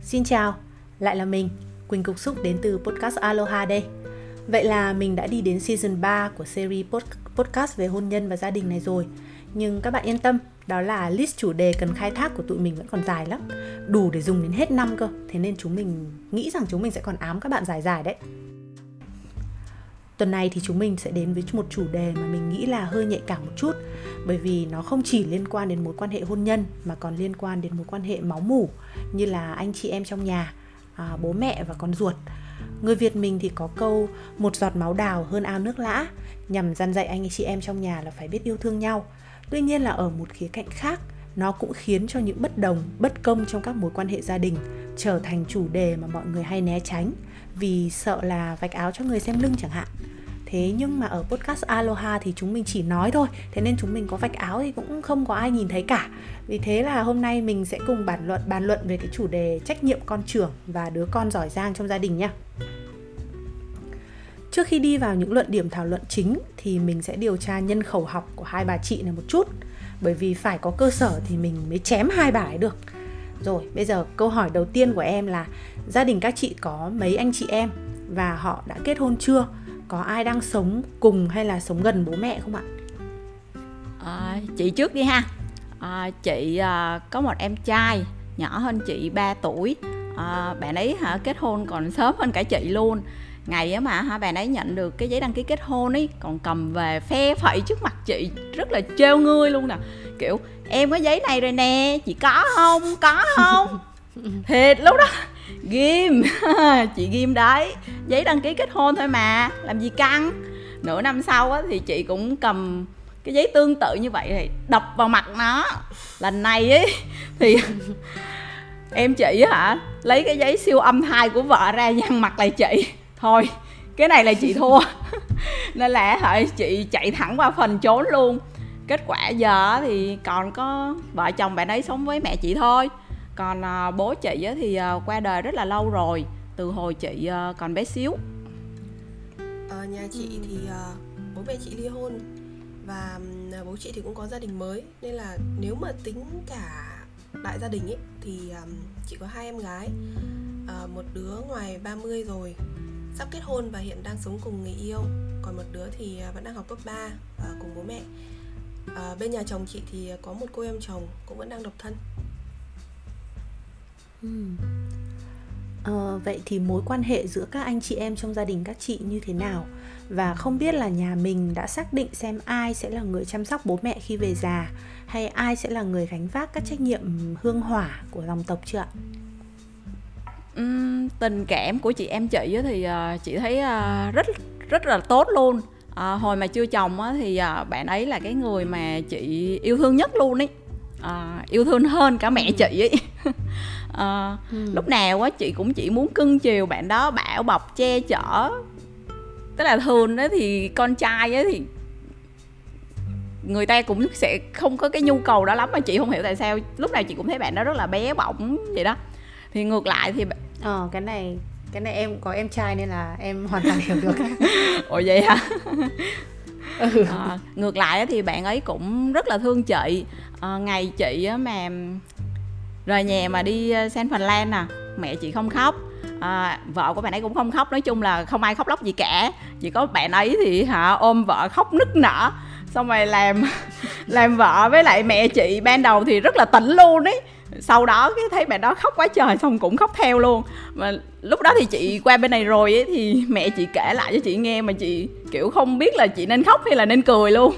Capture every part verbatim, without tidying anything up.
Xin chào, lại là mình, Quỳnh Cục Xúc đến từ podcast Aloha đây. Vậy là mình đã đi đến season ba của series podcast về hôn nhân và gia đình này rồi. Nhưng các bạn yên tâm, đó là list chủ đề cần khai thác của tụi mình vẫn còn dài lắm, đủ để dùng đến hết năm cơ. Thế nên chúng mình nghĩ rằng chúng mình sẽ còn ám các bạn dài dài đấy. Tuần này thì chúng mình sẽ đến với một chủ đề mà mình nghĩ là hơi nhạy cảm một chút, bởi vì nó không chỉ liên quan đến mối quan hệ hôn nhân mà còn liên quan đến mối quan hệ máu mủ, như là anh chị em trong nhà, à, bố mẹ và con ruột. Người Việt mình thì có câu một giọt máu đào hơn ao nước lã, nhằm răn dạy anh chị em trong nhà là phải biết yêu thương nhau. Tuy nhiên là ở một khía cạnh khác, nó cũng khiến cho những bất đồng, bất công trong các mối quan hệ gia đình trở thành chủ đề mà mọi người hay né tránh, vì sợ là vạch áo cho người xem lưng chẳng hạn. Thế nhưng mà ở podcast Aloha thì chúng mình chỉ nói thôi, thế nên chúng mình có vạch áo thì cũng không có ai nhìn thấy cả. Vì thế là hôm nay mình sẽ cùng bàn luận bàn luận về cái chủ đề trách nhiệm con trưởng và đứa con giỏi giang trong gia đình nha. Trước khi đi vào những luận điểm thảo luận chính thì mình sẽ điều tra nhân khẩu học của hai bà chị này một chút, bởi vì phải có cơ sở thì mình mới chém hai bà ấy được. Rồi, bây giờ câu hỏi đầu tiên của em là gia đình các chị có mấy anh chị em và họ đã kết hôn chưa? Có ai đang sống cùng hay là sống gần bố mẹ không ạ? À, chị trước đi ha. à, Chị à, có một em trai nhỏ hơn chị ba tuổi. à, Bạn ấy hả, kết hôn còn sớm hơn cả chị luôn. Ngày á mà hả, bạn ấy nhận được cái giấy đăng ký kết hôn ấy, còn cầm về phe phẩy trước mặt chị, rất là trêu ngươi luôn nè. Kiểu em có giấy này rồi nè, chị có không? Có không? Thiệt lúc đó ghim. Chị ghim đấy, giấy đăng ký kết hôn thôi mà, làm gì căng. Nửa năm sau á, thì chị cũng cầm cái giấy tương tự như vậy thì đập vào mặt nó. Lần này ấy thì em chị hả, lấy cái giấy siêu âm thai của vợ ra nhăn mặt lại chị. Thôi, cái này là chị thua. Nên là hả, chị chạy thẳng qua phần trốn luôn. Kết quả giờ thì còn có vợ chồng bạn ấy sống với mẹ chị thôi. Còn à, bố chị á, thì à, qua đời rất là lâu rồi, từ hồi chị à, còn bé xíu. Ờ, nhà chị thì à, bố mẹ chị ly hôn và à, bố chị thì cũng có gia đình mới. Nên là nếu mà tính cả đại gia đình ấy thì à, chị có hai em gái, à, một đứa ngoài ba mươi rồi, sắp kết hôn và hiện đang sống cùng người yêu. Còn một đứa thì vẫn đang học cấp ba à, cùng bố mẹ. à, Bên nhà chồng chị thì có một cô em chồng cũng vẫn đang độc thân. Hmm. Ờ, vậy thì mối quan hệ giữa các anh chị em trong gia đình các chị như thế nào? Và không biết là nhà mình đã xác định xem ai sẽ là người chăm sóc bố mẹ khi về già, hay ai sẽ là người gánh vác các trách nhiệm hương hỏa của dòng tộc chưa ạ? Uhm, tình cảm của chị em chị thì uh, chị thấy uh, rất rất là tốt luôn. uh, Hồi mà chưa chồng á, thì uh, bạn ấy là cái người mà chị yêu thương nhất luôn ấy. uh, Yêu thương hơn cả mẹ chị ấy. uh, ừ. Lúc nào á, chị cũng chỉ muốn cưng chiều bạn đó, bảo bọc che chở. Tức là thường đó thì con trai ấy thì người ta cũng sẽ không có cái nhu cầu đó lắm, mà chị không hiểu tại sao lúc nào chị cũng thấy bạn đó rất là bé bỏng vậy đó. Thì ngược lại thì Ờ, cái này cái này em có em trai nên là em hoàn toàn hiểu được. Ồ vậy hả? ừ. à, Ngược lại thì bạn ấy cũng rất là thương chị. à, Ngày chị mà rời nhà mà đi San Phần Lan nè, mẹ chị không khóc, à, vợ của bạn ấy cũng không khóc. Nói chung là không ai khóc lóc gì cả. Chỉ có bạn ấy thì hả, ôm vợ khóc nức nở. Xong rồi làm làm vợ với lại mẹ chị ban đầu thì rất là tỉnh luôn ấy. Sau đó cái thấy bạn đó khóc quá trời, xong cũng khóc theo luôn. Mà lúc đó thì chị qua bên này rồi ấy, thì mẹ chị kể lại cho chị nghe mà chị kiểu không biết là chị nên khóc hay là nên cười luôn.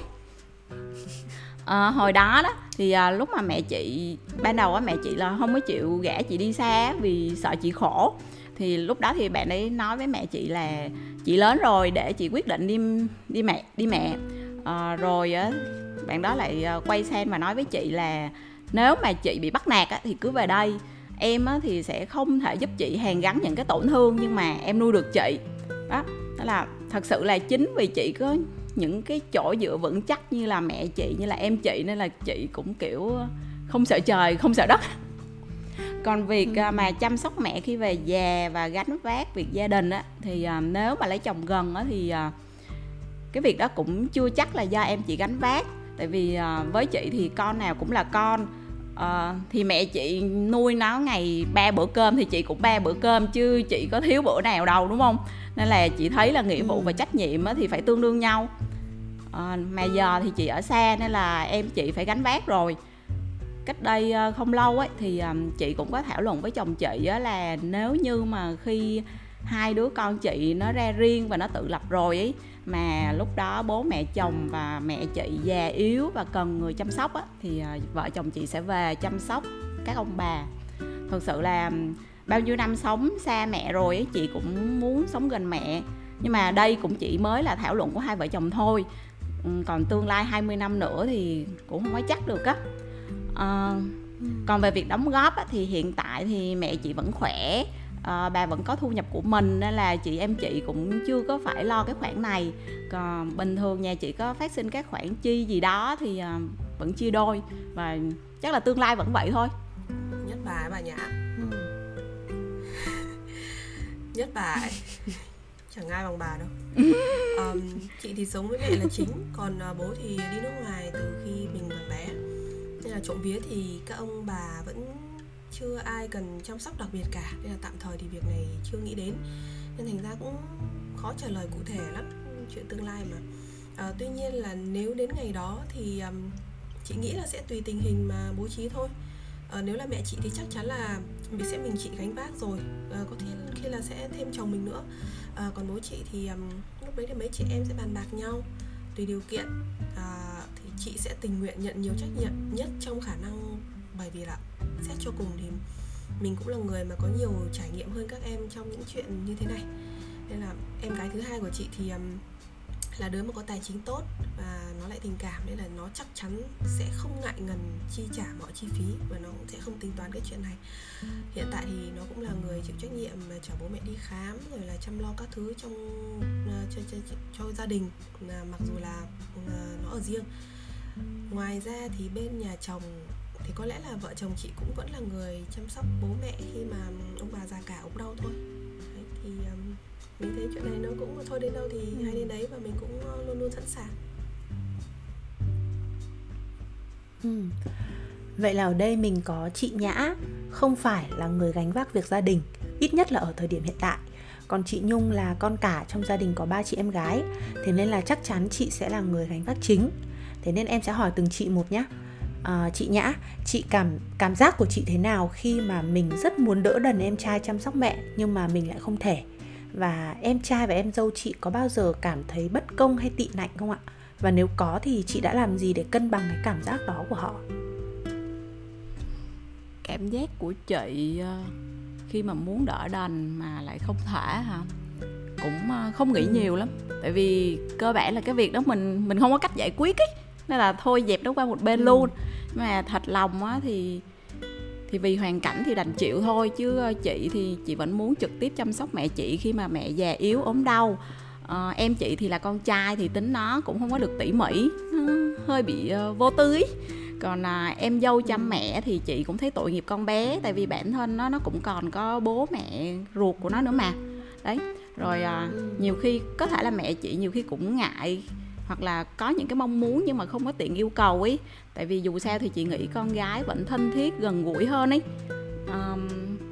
à, Hồi đó đó thì à, lúc mà mẹ chị ban đầu á, mẹ chị là không có chịu gả chị đi xa vì sợ chị khổ. Thì lúc đó thì bạn ấy nói với mẹ chị là chị lớn rồi, để chị quyết định đi đi mẹ đi mẹ. À, rồi á, bạn đó lại quay sang và nói với chị là nếu mà chị bị bắt nạt á, thì cứ về đây. Em á, thì sẽ không thể giúp chị hàn gắn những cái tổn thương, nhưng mà em nuôi được chị. Đó, đó là thật sự là chính vì chị có những cái chỗ dựa vững chắc như là mẹ chị, như là em chị, nên là chị cũng kiểu không sợ trời, không sợ đất. Còn việc ừ. mà chăm sóc mẹ khi về già và gánh vác việc gia đình á, thì nếu mà lấy chồng gần á, thì cái việc đó cũng chưa chắc là do em chị gánh vác. Tại vì với chị thì con nào cũng là con. uh, thì mẹ chị nuôi nó ngày ba bữa cơm thì chị cũng ba bữa cơm, chứ chị có thiếu bữa nào đâu, đúng không? Nên là chị thấy là nghĩa vụ và trách nhiệm thì phải tương đương nhau. uh, Mà giờ thì chị ở xa nên là em chị phải gánh vác rồi. Cách đây không lâu ấy thì chị cũng có thảo luận với chồng chị là nếu như mà khi hai đứa con chị nó ra riêng và nó tự lập rồi ấy, mà lúc đó bố mẹ chồng và mẹ chị già yếu và cần người chăm sóc á, thì vợ chồng chị sẽ về chăm sóc các ông bà. Thực sự là bao nhiêu năm sống xa mẹ rồi ấy, chị cũng muốn sống gần mẹ. Nhưng mà đây cũng chỉ mới là thảo luận của hai vợ chồng thôi. Còn tương lai hai mươi năm nữa thì cũng không có chắc được á. À, còn về việc đóng góp á, thì hiện tại thì mẹ chị vẫn khỏe, à, bà vẫn có thu nhập của mình, nên là chị em chị cũng chưa có phải lo cái khoản này. Còn bình thường nhà chị có phát sinh các khoản chi gì đó thì à, vẫn chia đôi, và chắc là tương lai vẫn vậy thôi. Nhất bà bà Nhã. ừ. Nhất bà ấy. Chẳng ai bằng bà đâu. um, Chị thì sống với mẹ là chính, còn uh, bố thì đi nước ngoài từ khi mình còn bé. Nên là trộm vía thì các ông bà vẫn chưa ai cần chăm sóc đặc biệt cả. Nên là tạm thời thì việc này chưa nghĩ đến. Nên thành ra cũng khó trả lời cụ thể lắm, chuyện tương lai mà. à, Tuy nhiên là nếu đến ngày đó thì um, chị nghĩ là sẽ tùy tình hình mà bố trí thôi. à, Nếu là mẹ chị thì chắc chắn là mình sẽ mình chị gánh vác rồi, à, có thể khi là sẽ thêm chồng mình nữa. à, Còn bố chị thì um, lúc đấy thì mấy chị em sẽ bàn bạc nhau tùy điều kiện. à, Thì chị sẽ tình nguyện nhận nhiều trách nhiệm nhất trong khả năng, bởi vì là xét cho cùng thì mình cũng là người mà có nhiều trải nghiệm hơn các em trong những chuyện như thế này. Nên là em gái thứ hai của chị thì um, là đứa mà có tài chính tốt và nó lại tình cảm, nên là nó chắc chắn sẽ không ngại ngần chi trả mọi chi phí và nó cũng sẽ không tính toán cái chuyện này. Hiện tại thì nó cũng là người chịu trách nhiệm mà chở bố mẹ đi khám rồi là chăm lo các thứ trong uh, cho, cho, cho, cho gia đình, uh, mặc dù là uh, nó ở riêng. Ngoài ra thì bên nhà chồng thì có lẽ là vợ chồng chị cũng vẫn là người chăm sóc bố mẹ khi mà ông bà già cả ốm đau thôi. Đấy, thì um, mình thấy chuyện này nó cũng thôi đến đâu thì hay đến đấy, và mình cũng luôn luôn sẵn sàng. ừ. Vậy là ở đây mình có chị Nhã không phải là người gánh vác việc gia đình, ít nhất là ở thời điểm hiện tại. Còn chị Nhung là con cả trong gia đình có ba chị em gái, thế nên là chắc chắn chị sẽ là người gánh vác chính. Thế nên em sẽ hỏi từng chị một nhé. à, Chị Nhã, chị cảm cảm giác của chị thế nào khi mà mình rất muốn đỡ đần em trai chăm sóc mẹ nhưng mà mình lại không thể? Và em trai và em dâu chị có bao giờ cảm thấy bất công hay tị nạnh không ạ? Và nếu có thì chị đã làm gì để cân bằng cái cảm giác đó của họ? Cảm giác của chị khi mà muốn đỡ đần mà lại không thể hả? Cũng không nghĩ nhiều lắm. Tại vì cơ bản là cái việc đó mình mình không có cách giải quyết ấy, nên là thôi dẹp nó qua một bên ừ. luôn. Mà thật lòng á thì thì vì hoàn cảnh thì đành chịu thôi. Chứ chị thì chị vẫn muốn trực tiếp chăm sóc mẹ chị khi mà mẹ già yếu ốm đau. à, Em chị thì là con trai thì tính nó cũng không có được tỉ mỉ, nó hơi bị uh, vô tư ý. Còn à, em dâu chăm mẹ thì chị cũng thấy tội nghiệp con bé. Tại vì bản thân nó nó cũng còn có bố mẹ ruột của nó nữa mà. Đấy. Rồi à, nhiều khi có thể là mẹ chị nhiều khi cũng ngại, hoặc là có những cái mong muốn nhưng mà không có tiện yêu cầu ấy. Tại vì dù sao thì chị nghĩ con gái vẫn thân thiết, gần gũi hơn ấy. um,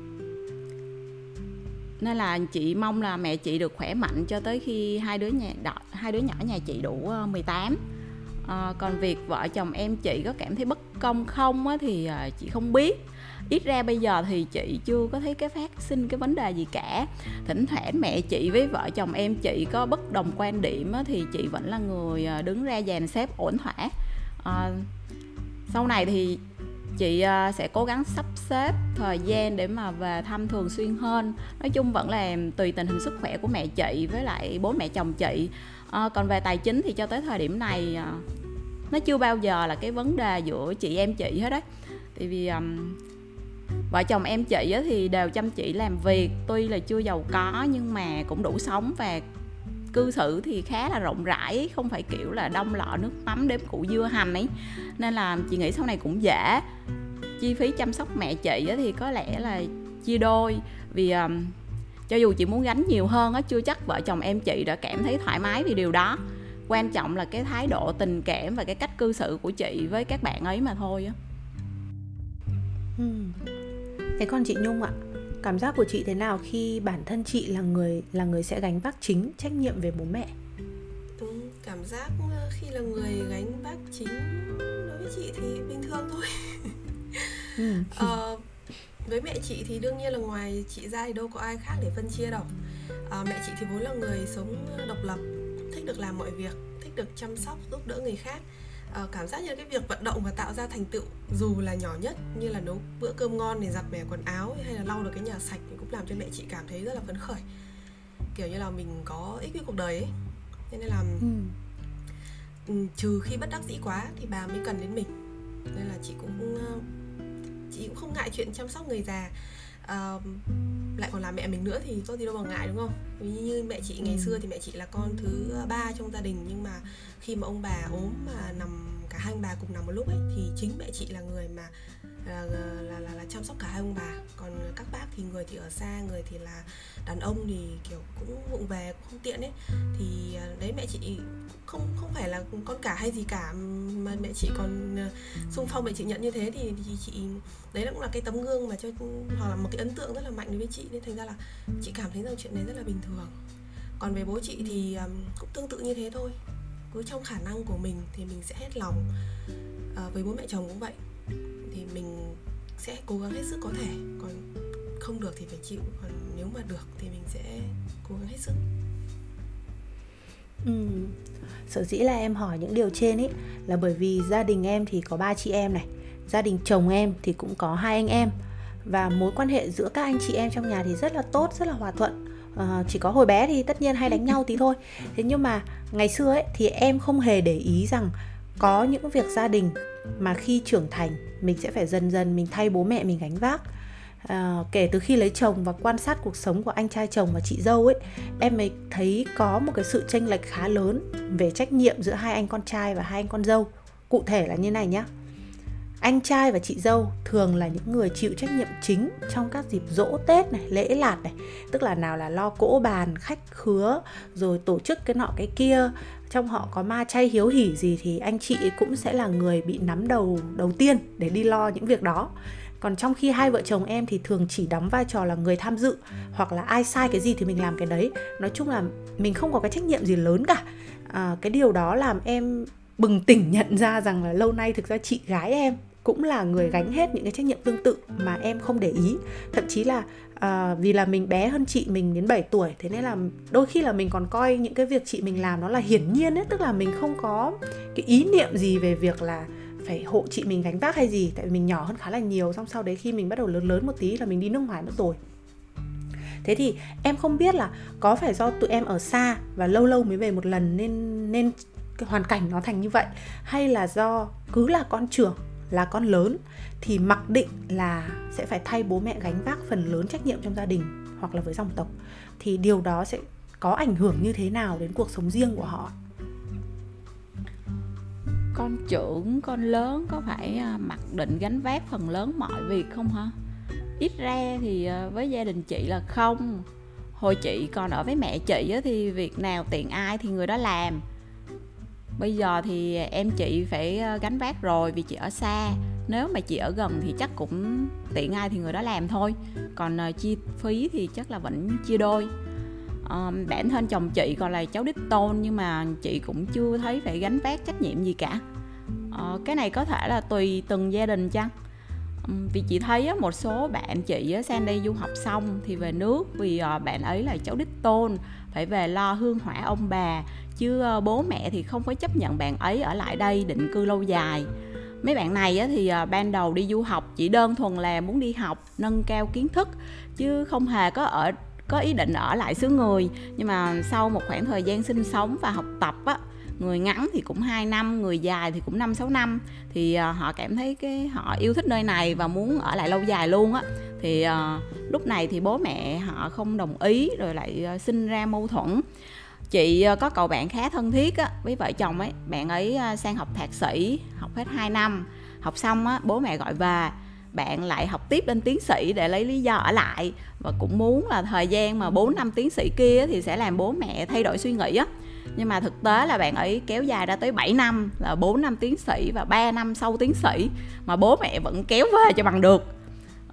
Nên là chị mong là mẹ chị được khỏe mạnh cho tới khi hai đứa, nhà, đo, hai đứa nhỏ nhà chị đủ mười tám. à, Còn việc vợ chồng em chị có cảm thấy bất công không á, thì à, chị không biết. Ít ra bây giờ thì chị chưa có thấy cái phát sinh cái vấn đề gì cả. Thỉnh thoảng mẹ chị với vợ chồng em chị có bất đồng quan điểm á, thì chị vẫn là người đứng ra dàn xếp ổn thỏa. à, Sau này thì chị sẽ cố gắng sắp xếp thời gian để mà về thăm thường xuyên hơn. Nói chung vẫn là tùy tình hình sức khỏe của mẹ chị với lại bố mẹ chồng chị. à, Còn về tài chính thì cho tới thời điểm này nó chưa bao giờ là cái vấn đề giữa chị em chị hết đấy. Tại vì um, vợ chồng em chị thì đều chăm chỉ làm việc. Tuy là chưa giàu có nhưng mà cũng đủ sống, và cư xử thì khá là rộng rãi, không phải kiểu là đông lọ nước mắm đếm củ dưa hành ấy. Nên là chị nghĩ sau này cũng dễ. Chi phí chăm sóc mẹ chị thì có lẽ là chia đôi. Vì um, cho dù chị muốn gánh nhiều hơn á, chưa chắc vợ chồng em chị đã cảm thấy thoải mái vì điều đó. Quan trọng là cái thái độ tình cảm và cái cách cư xử của chị với các bạn ấy mà thôi á. Ừ. Thế còn chị Nhung ạ, cảm giác của chị thế nào khi bản thân chị là người là người sẽ gánh vác chính trách nhiệm về bố mẹ? Ừ, cảm giác khi là người gánh vác chính đối với chị thì bình thường thôi. Ừ. Ờ, với mẹ chị thì đương nhiên là ngoài chị ra thì đâu có ai khác để phân chia đâu. Ờ, mẹ chị thì vốn là người sống độc lập, thích được làm mọi việc, thích được chăm sóc, giúp đỡ người khác. Ờ, cảm giác như cái việc vận động và tạo ra thành tựu dù là nhỏ nhất, như là nấu bữa cơm ngon này, giặt mẻ quần áo hay là lau được cái nhà sạch, cũng làm cho mẹ chị cảm thấy rất là phấn khởi, kiểu như là mình có ích với cuộc đời ấy. Thế nên là Ừ. ừ, trừ khi bất đắc dĩ quá thì bà mới cần đến mình. Nên là chị cũng chị cũng không ngại chuyện chăm sóc người già. Uh, lại còn là mẹ mình nữa thì có gì đâu mà ngại, đúng không? Vì như mẹ chị ngày xưa thì mẹ chị là con thứ ba trong gia đình, nhưng mà khi mà ông bà ốm mà nằm cả hai ông bà cùng nằm một lúc ấy thì chính mẹ chị là người mà là, là, là, là chăm sóc cả hai ông bà. Còn các bác thì người thì ở xa, người thì là đàn ông thì kiểu cũng vụng về, cũng không tiện ấy. Thì đấy, mẹ chị không không phải là con cả hay gì cả, mà mẹ chị còn xung phong, mẹ chị nhận như thế thì, thì chị đấy cũng là cái tấm gương mà cho, hoặc là một cái ấn tượng rất là mạnh đối với chị, nên thành ra là chị cảm thấy rằng chuyện đấy rất là bình thường. Còn về bố chị thì um, cũng tương tự như thế thôi, cứ trong khả năng của mình thì mình sẽ hết lòng. À, với bố mẹ chồng cũng vậy, thì mình sẽ cố gắng hết sức có thể, còn không được thì phải chịu, còn nếu mà được thì mình sẽ cố gắng hết sức. Ừ. Sở dĩ là em hỏi những điều trên ấy là bởi vì gia đình em thì có ba chị em này, gia đình chồng em thì cũng có hai anh em, và mối quan hệ giữa các anh chị em trong nhà thì rất là tốt, rất là hòa thuận. À, chỉ có hồi bé thì tất nhiên hay đánh nhau tí thôi. Thế nhưng mà ngày xưa ấy thì em không hề để ý rằng có những việc gia đình mà khi trưởng thành mình sẽ phải dần dần mình thay bố mẹ mình gánh vác. À, kể từ khi lấy chồng và quan sát cuộc sống của anh trai chồng và chị dâu ấy, em mới thấy có một cái sự chênh lệch khá lớn về trách nhiệm giữa hai anh con trai và hai anh con dâu. Cụ thể là như này nhá. Anh trai và chị dâu thường là những người chịu trách nhiệm chính trong các dịp giỗ Tết này, lễ lạt này. Tức là nào là lo cỗ bàn, khách khứa, rồi tổ chức cái nọ cái kia. Trong họ có ma chay hiếu hỉ gì thì anh chị cũng sẽ là người bị nắm đầu đầu tiên để đi lo những việc đó. Còn trong khi hai vợ chồng em thì thường chỉ đóng vai trò là người tham dự, hoặc là ai sai cái gì thì mình làm cái đấy. Nói chung là mình không có cái trách nhiệm gì lớn cả. à, Cái điều đó làm em bừng tỉnh nhận ra rằng là lâu nay thực ra chị gái em cũng là người gánh hết những cái trách nhiệm tương tự mà em không để ý. Thậm chí là à, vì là mình bé hơn chị mình đến bảy tuổi, thế nên là đôi khi là mình còn coi những cái việc chị mình làm nó là hiển nhiên ấy. Tức là mình không có cái ý niệm gì về việc là phải hộ chị mình gánh vác hay gì, tại vì mình nhỏ hơn khá là nhiều. Xong sau đấy khi mình bắt đầu lớn lớn một tí là mình đi nước ngoài mất rồi. Thế thì em không biết là có phải do tụi em ở xa và lâu lâu mới về một lần nên, nên cái hoàn cảnh nó thành như vậy, hay là do cứ là con trưởng, là con lớn thì mặc định là sẽ phải thay bố mẹ gánh vác phần lớn trách nhiệm trong gia đình hoặc là với dòng tộc, thì điều đó sẽ có ảnh hưởng như thế nào đến cuộc sống riêng của họ? Con trưởng, con lớn có phải mặc định gánh vác phần lớn mọi việc không hả? Ít ra thì với gia đình chị là không. Hồi chị còn ở với mẹ chị thì việc nào tiện ai thì người đó làm. Bây giờ thì em chị phải gánh vác rồi vì chị ở xa. Nếu mà chị ở gần thì chắc cũng tiện ai thì người đó làm thôi. Còn chi phí thì chắc là vẫn chia đôi. à, Bản thân chồng chị còn là cháu đích tôn, nhưng mà chị cũng chưa thấy phải gánh vác trách nhiệm gì cả. à, Cái này có thể là tùy từng gia đình chăng. à, Vì chị thấy á, một số bạn chị á, sang đây du học xong thì về nước vì à, bạn ấy là cháu đích tôn, phải về lo hương hỏa ông bà. Chứ à, bố mẹ thì không có chấp nhận bạn ấy ở lại đây định cư lâu dài. Mấy bạn này á, thì à, ban đầu đi du học chỉ đơn thuần là muốn đi học, nâng cao kiến thức, chứ không hề có ở có ý định ở lại xứ người. Nhưng mà sau một khoảng thời gian sinh sống và học tập á, người ngắn thì cũng hai năm, người dài thì cũng năm sáu năm, thì uh, họ cảm thấy cái họ yêu thích nơi này và muốn ở lại lâu dài luôn á. Thì uh, lúc này thì bố mẹ họ không đồng ý, rồi lại uh, sinh ra mâu thuẫn. Chị uh, có cậu bạn khá thân thiết á, với vợ chồng ấy. Bạn ấy uh, sang học thạc sĩ, học hết hai năm. Học xong á, bố mẹ gọi về. Bạn lại học tiếp lên tiến sĩ để lấy lý do ở lại, và cũng muốn là thời gian mà bốn năm tiến sĩ kia thì sẽ làm bố mẹ thay đổi suy nghĩ á. Nhưng mà thực tế là bạn ấy kéo dài ra tới bảy năm, là bốn năm tiến sĩ và ba năm sau tiến sĩ, mà bố mẹ vẫn kéo về cho bằng được.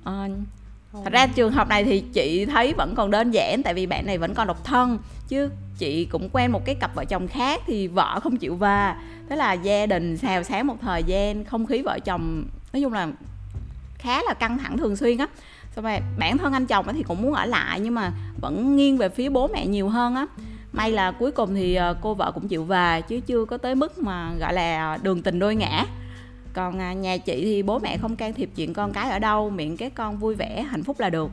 À, thật ra trường hợp này thì chị thấy vẫn còn đơn giản, tại vì bạn này vẫn còn độc thân. Chứ chị cũng quen một cái cặp vợ chồng khác thì vợ không chịu về, thế là gia đình xào xáo một thời gian, không khí vợ chồng nói chung là khá là căng thẳng thường xuyên á. Xong rồi bản thân anh chồng thì cũng muốn ở lại nhưng mà vẫn nghiêng về phía bố mẹ nhiều hơn á. May là cuối cùng thì cô vợ cũng chịu về, chứ chưa có tới mức mà gọi là đường tình đôi ngã. Còn nhà chị thì bố mẹ không can thiệp chuyện con cái ở đâu, miệng các con vui vẻ hạnh phúc là được.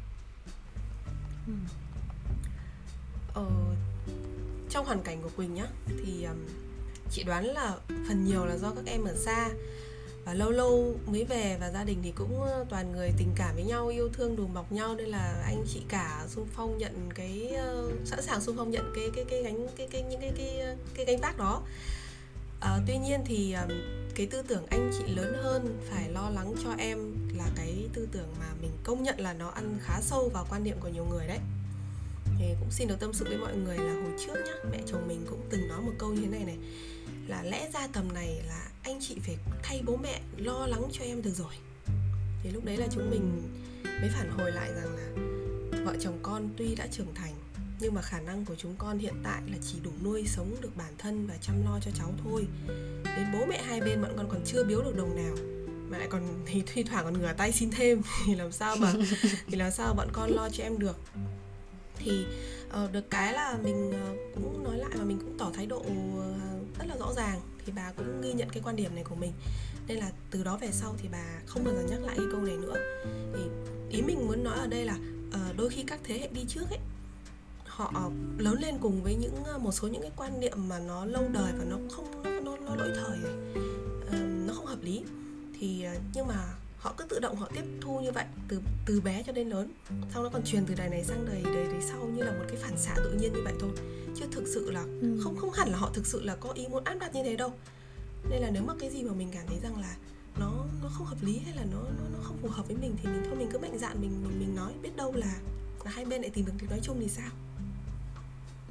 Ờ, trong hoàn cảnh của Quỳnh nhá, thì um, chị đoán là phần nhiều là do các em ở xa và lâu lâu mới về, và gia đình thì cũng toàn người tình cảm với nhau, yêu thương đùm bọc nhau, nên là anh chị cả xung phong nhận cái uh, sẵn sàng xung phong nhận cái cái cái gánh cái cái những cái cái cái, cái gánh vác đó. Uh, tuy nhiên thì um, cái tư tưởng anh chị lớn hơn phải lo lắng cho em là cái tư tưởng mà mình công nhận là nó ăn khá sâu vào quan niệm của nhiều người đấy. Thì cũng xin được tâm sự với mọi người là hồi trước nhá, mẹ chồng mình cũng từng nói một câu như thế này này, là lẽ ra tầm này là anh chị phải thay bố mẹ lo lắng cho em được rồi. Thì lúc đấy là chúng mình mới phản hồi lại rằng là vợ chồng con tuy đã trưởng thành nhưng mà khả năng của chúng con hiện tại là chỉ đủ nuôi sống được bản thân và chăm lo cho cháu thôi. Đến bố mẹ hai bên bọn con còn chưa biếu được đồng nào, mà lại còn thì thi thoảng còn ngửa tay xin thêm thì làm sao mà thì làm sao bọn con lo cho em được. Thì uh, được cái là mình uh, cũng nói lại và mình cũng tỏ thái độ uh, rất là rõ ràng, thì bà cũng ghi nhận cái quan điểm này của mình. Nên là từ đó về sau thì bà không bao giờ nhắc lại cái câu này nữa. Thì ý mình muốn nói ở đây là uh, đôi khi các thế hệ đi trước ấy, họ lớn lên cùng với những một số những cái quan niệm mà nó lâu đời và nó không nó nó, nó lỗi thời rồi, uh, nó không hợp lý. Thì uh, nhưng mà họ cứ tự động họ tiếp thu như vậy từ từ bé cho đến lớn, xong nó còn truyền từ đời này sang đời đời đời sau như là một cái phản xạ tự nhiên như vậy thôi, chứ thực sự là ừ. không không hẳn là họ thực sự là có ý muốn áp đặt như thế đâu. Nên là nếu mà cái gì mà mình cảm thấy rằng là nó nó không hợp lý hay là nó nó, nó không phù hợp với mình thì mình thôi mình cứ mạnh dạn mình mình mình nói, biết đâu là là hai bên lại tìm được tiếng nói chung thì sao. Ừ.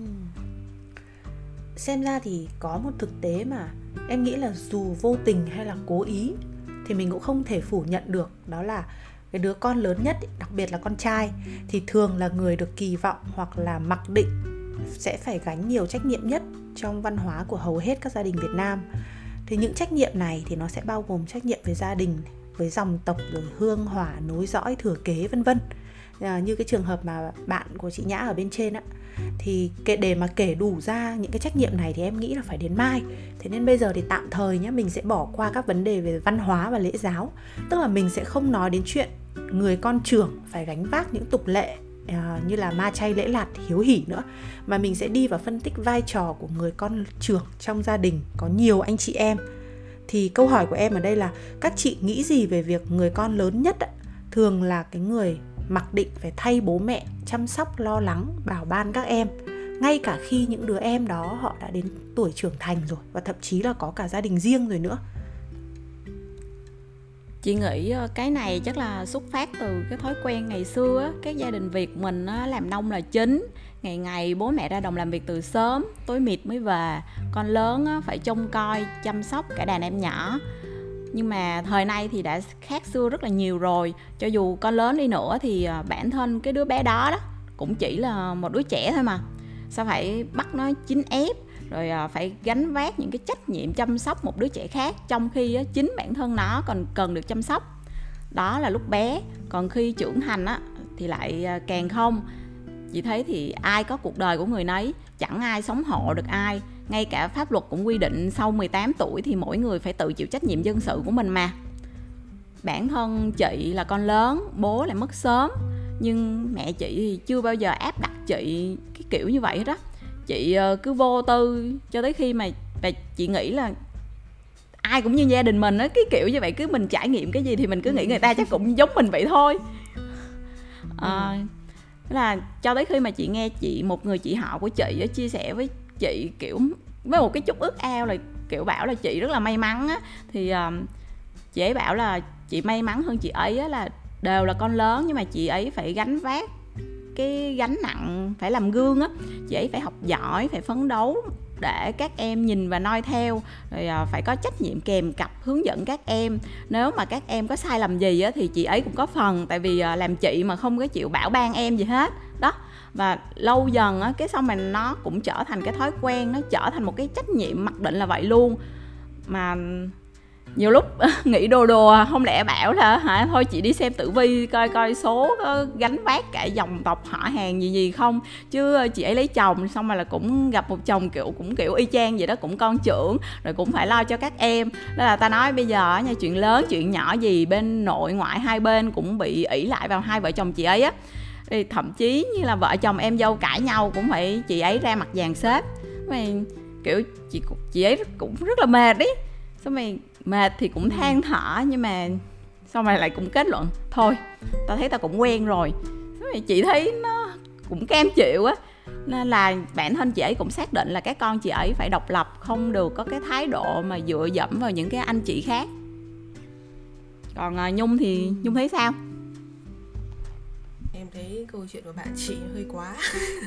Xem ra thì có một thực tế mà em nghĩ là dù vô tình hay là cố ý thì mình cũng không thể phủ nhận được, đó là cái đứa con lớn nhất, đặc biệt là con trai, thì thường là người được kỳ vọng hoặc là mặc định sẽ phải gánh nhiều trách nhiệm nhất trong văn hóa của hầu hết các gia đình Việt Nam. Thì những trách nhiệm này thì nó sẽ bao gồm trách nhiệm với gia đình, với dòng tộc, rồi hương hỏa, nối dõi, thừa kế vân vân. À, như cái trường hợp mà bạn của chị Nhã ở bên trên á, thì để mà kể đủ ra những cái trách nhiệm này thì em nghĩ là phải đến mai. Thế nên bây giờ thì tạm thời nhé, mình sẽ bỏ qua các vấn đề về văn hóa và lễ giáo. Tức là mình sẽ không nói đến chuyện người con trưởng phải gánh vác những tục lệ à, như là ma chay lễ lạt hiếu hỉ nữa, mà mình sẽ đi vào phân tích vai trò của người con trưởng trong gia đình có nhiều anh chị em. Thì câu hỏi của em ở đây là các chị nghĩ gì về việc người con lớn nhất á, thường là cái người mặc định phải thay bố mẹ chăm sóc, lo lắng, bảo ban các em, ngay cả khi những đứa em đó họ đã đến tuổi trưởng thành rồi và thậm chí là có cả gia đình riêng rồi nữa. Chị nghĩ cái này chắc là xuất phát từ cái thói quen ngày xưa á, các gia đình Việt mình á, làm nông là chính. Ngày ngày bố mẹ ra đồng làm việc từ sớm, tối mịt mới về. Con lớn á, phải trông coi, chăm sóc cả đàn em nhỏ. Nhưng mà thời nay thì đã khác xưa rất là nhiều rồi. Cho dù con lớn đi nữa thì bản thân cái đứa bé đó đó cũng chỉ là một đứa trẻ thôi mà. Sao phải bắt nó chín ép, rồi phải gánh vác những cái trách nhiệm chăm sóc một đứa trẻ khác, trong khi chính bản thân nó còn cần được chăm sóc. Đó là lúc bé. Còn khi trưởng thành á, thì lại càng không. Chị thấy thì ai có cuộc đời của người nấy, chẳng ai sống hộ được ai. Ngay cả pháp luật cũng quy định sau mười tám tuổi thì mỗi người phải tự chịu trách nhiệm dân sự của mình mà. Bản thân chị là con lớn, bố lại mất sớm, nhưng mẹ chị thì chưa bao giờ áp đặt chị cái kiểu như vậy hết á. Chị cứ vô tư cho tới khi mà và chị nghĩ là ai cũng như gia đình mình á, cái kiểu như vậy, cứ mình trải nghiệm cái gì thì mình cứ nghĩ người ta chắc cũng giống mình vậy thôi. À, là cho tới khi mà chị nghe chị một người chị họ của chị chia sẻ với chị kiểu với một cái chút ước ao là kiểu bảo là chị rất là may mắn á, thì uh, chị ấy bảo là chị may mắn hơn chị ấy á, là đều là con lớn nhưng mà chị ấy phải gánh vác cái gánh nặng, phải làm gương á. Chị ấy phải học giỏi, phải phấn đấu để các em nhìn và noi theo, rồi à, phải có trách nhiệm kèm cặp hướng dẫn các em. Nếu mà các em có sai lầm gì á, thì chị ấy cũng có phần, tại vì à, làm chị mà không có chịu bảo ban em gì hết đó. Và lâu dần á, cái xong mà nó cũng trở thành cái thói quen, nó trở thành một cái trách nhiệm mặc định là vậy luôn. Mà nhiều lúc nghĩ đùa đùa, không lẽ bảo là hả thôi chị đi xem tử vi coi coi số có gánh vác cả dòng tộc họ hàng gì gì không, chứ chị ấy lấy chồng xong mà là cũng gặp một chồng kiểu cũng kiểu y chang vậy đó, cũng con trưởng rồi cũng phải lo cho các em. Đó là ta nói bây giờ nha, chuyện lớn chuyện nhỏ gì bên nội ngoại hai bên cũng bị ỷ lại vào hai vợ chồng chị ấy á. Thì thậm chí như là vợ chồng em dâu cãi nhau cũng phải chị ấy ra mặt dàn xếp. Mày kiểu chị chị ấy cũng rất là mệt đấy. Xong mày mệt thì cũng than thở, nhưng mà sau mày lại cũng kết luận thôi tao thấy tao cũng quen rồi. Xong mày chị thấy nó cũng cam chịu á, nên là bản thân chị ấy cũng xác định là các con chị ấy phải độc lập, không được có cái thái độ mà dựa dẫm vào những cái anh chị khác. Còn à, Nhung thì Nhung thấy sao? Em thấy câu chuyện của bạn chị hơi quá.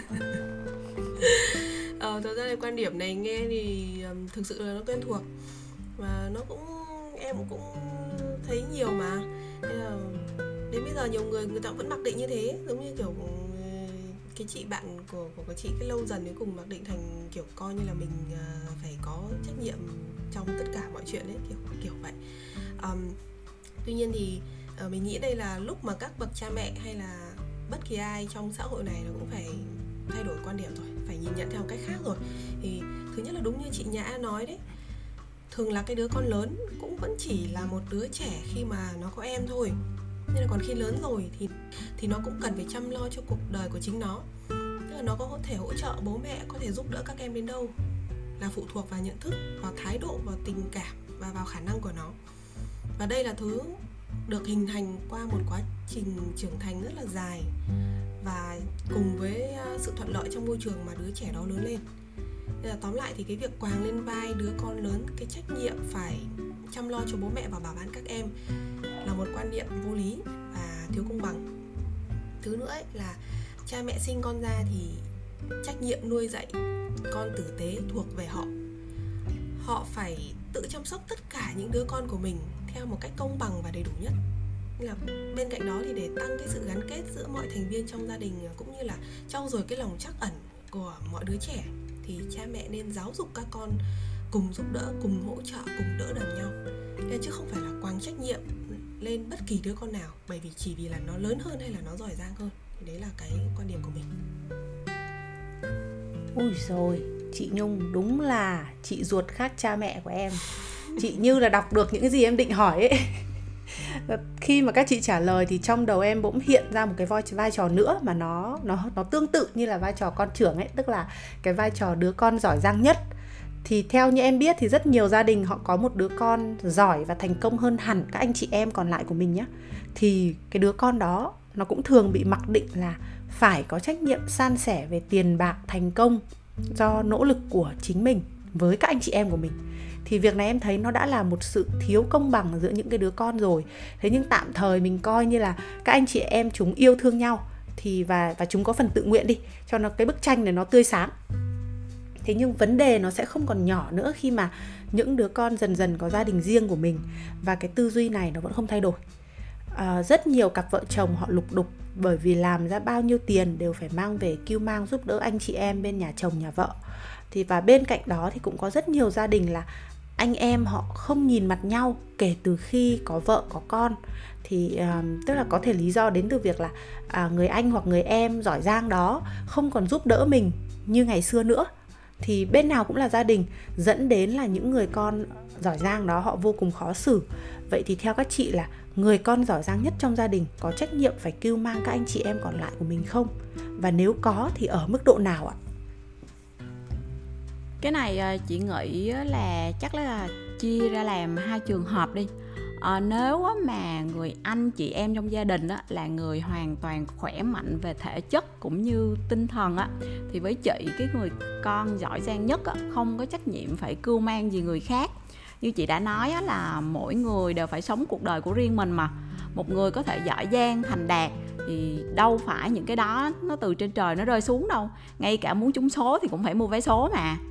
Ờ, thật ra là quan điểm này nghe thì um, thực sự là nó quen thuộc. Và nó cũng, em cũng thấy nhiều mà. Nên là đến bây giờ nhiều người người ta vẫn mặc định như thế. Giống như kiểu cái chị bạn của, của cái chị cái lâu dần cuối cùng mặc định thành kiểu coi như là mình uh, phải có trách nhiệm trong tất cả mọi chuyện ấy, kiểu kiểu vậy. um, Tuy nhiên thì uh, mình nghĩ đây là lúc mà các bậc cha mẹ hay là bất kỳ ai trong xã hội này nó cũng phải thay đổi quan điểm rồi, phải nhìn nhận theo cách khác rồi. Thì thứ nhất là đúng như chị Nhã nói đấy, thường là cái đứa con lớn cũng vẫn chỉ là một đứa trẻ khi mà nó có em thôi. Nên là còn khi lớn rồi thì thì nó cũng cần phải chăm lo cho cuộc đời của chính nó. Tức là nó có thể hỗ trợ bố mẹ, có thể giúp đỡ các em đến đâu là phụ thuộc vào nhận thức, vào thái độ, vào tình cảm và vào khả năng của nó. Và đây là thứ được hình thành qua một quá trình trưởng thành rất là dài, và cùng với sự thuận lợi trong môi trường mà đứa trẻ đó lớn lên. Nên là tóm lại thì cái việc quàng lên vai đứa con lớn cái trách nhiệm phải chăm lo cho bố mẹ và bảo ban các em là một quan niệm vô lý và thiếu công bằng. Thứ nữa ấy là cha mẹ sinh con ra thì trách nhiệm nuôi dạy con tử tế thuộc về họ. Họ phải tự chăm sóc tất cả những đứa con của mình theo một cách công bằng và đầy đủ nhất. Là bên cạnh đó thì để tăng cái sự gắn kết giữa mọi thành viên trong gia đình, cũng như là trau dồi cái lòng trắc ẩn của mọi đứa trẻ, thì cha mẹ nên giáo dục các con cùng giúp đỡ, cùng hỗ trợ, cùng đỡ đần nhau, nên chứ không phải là quăng trách nhiệm lên bất kỳ đứa con nào bởi vì chỉ vì là nó lớn hơn hay là nó giỏi giang hơn. Thì đấy là cái quan điểm của mình. Ui rồi, chị Nhung đúng là chị ruột khác cha mẹ của em. Chị như là đọc được những cái gì em định hỏi ấy. Khi mà các chị trả lời thì trong đầu em bỗng hiện ra một cái vai, vai trò nữa mà nó, nó, nó tương tự như là vai trò con trưởng ấy. Tức là cái vai trò đứa con giỏi giang nhất. Thì theo như em biết thì rất nhiều gia đình họ có một đứa con giỏi và thành công hơn hẳn các anh chị em còn lại của mình nhé. Thì cái đứa con đó nó cũng thường bị mặc định là phải có trách nhiệm san sẻ về tiền bạc thành công do nỗ lực của chính mình với các anh chị em của mình. Thì việc này em thấy nó đã là một sự thiếu công bằng giữa những cái đứa con rồi. Thế nhưng tạm thời mình coi như là các anh chị em chúng yêu thương nhau thì và, và chúng có phần tự nguyện đi, cho nó cái bức tranh này nó tươi sáng. Thế nhưng vấn đề nó sẽ không còn nhỏ nữa khi mà những đứa con dần dần có gia đình riêng của mình, và cái tư duy này nó vẫn không thay đổi. À, rất nhiều cặp vợ chồng họ lục đục bởi vì làm ra bao nhiêu tiền đều phải mang về cưu mang giúp đỡ anh chị em bên nhà chồng nhà vợ. Thì và bên cạnh đó thì cũng có rất nhiều gia đình là anh em họ không nhìn mặt nhau kể từ khi có vợ có con. Thì uh, tức là có thể lý do đến từ việc là uh, người anh hoặc người em giỏi giang đó không còn giúp đỡ mình như ngày xưa nữa. Thì bên nào cũng là gia đình, dẫn đến là những người con giỏi giang đó họ vô cùng khó xử. Vậy thì theo các chị là người con giỏi giang nhất trong gia đình có trách nhiệm phải cưu mang các anh chị em còn lại của mình không? Và nếu có thì ở mức độ nào ạ? Cái này chị nghĩ là chắc là chia ra làm hai trường hợp đi. À, nếu mà người anh chị em trong gia đình á, là người hoàn toàn khỏe mạnh về thể chất cũng như tinh thần á, thì với chị cái người con giỏi giang nhất á, không có trách nhiệm phải cưu mang gì người khác. Như chị đã nói á, là mỗi người đều phải sống cuộc đời của riêng mình mà. Một người có thể giỏi giang thành đạt thì đâu phải những cái đó nó từ trên trời nó rơi xuống đâu. Ngay cả muốn trúng số thì cũng phải mua vé số mà.